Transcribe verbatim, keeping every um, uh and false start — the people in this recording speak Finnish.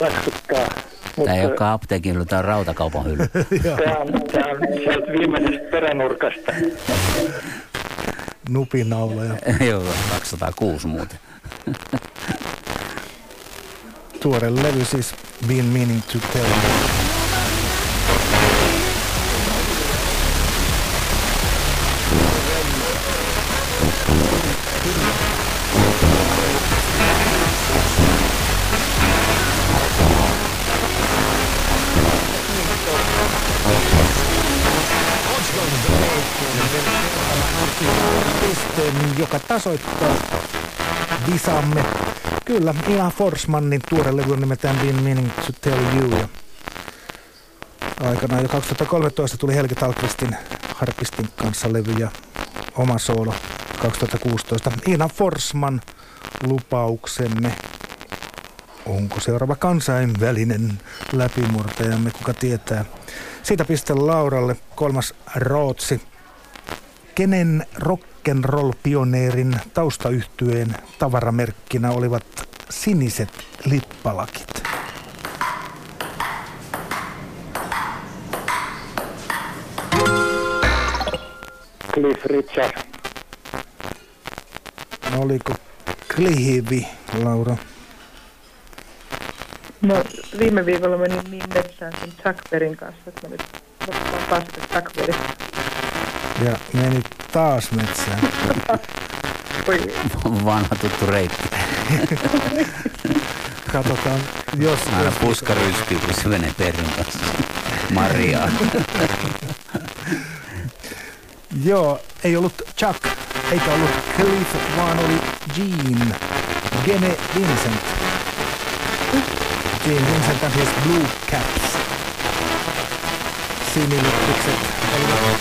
raksuttaa. Tämä ei olekaan apteekin hylly, tämä on rautakaupan hylly. Tämä on, tämä on sieltä viimeisestä peränurkasta. Nupinauloja. Joo, kaksisataakuusi muuten. Tuore levy siis Been Meaning to Tell You. Pisteen, joka tasoittaa visamme. Kyllä, Ilan Forsmanin tuore levy on nimeltään Been Meaning to Tell You. Ja aikanaan jo kaksituhattakolmetoista tuli Helge Tallqvistin harpistin kanssa levy ja oma soolo kaksituhattakuusitoista. Ilan Forsman lupauksemme. Onko seuraava kansainvälinen läpimurtajamme, kuka tietää. Siitä piste Lauralle kolmas Rootsi. Kenen rock'n'roll-pioneerin taustayhtyeen tavaramerkkinä olivat siniset lippalakit? Cliff Richard. No, oliko Clihivi, Laura? No, viime viikolla menin niin metsään sen Chuck Berryn kanssa, että mä nyt lopetan taas Chuck Berry. Ja meni taas metsään. Vanha tuttu reitti. Katsotaan, jos... Aina puska rystyy, kun se menee Berryn kanssa. Mariaa. Joo, ei ollut Chuck, eikä ollut Cliff, vaan oli Gene. Gene Vincent. Gene Vincent on siis Blue Caps. Sinilippikset olivat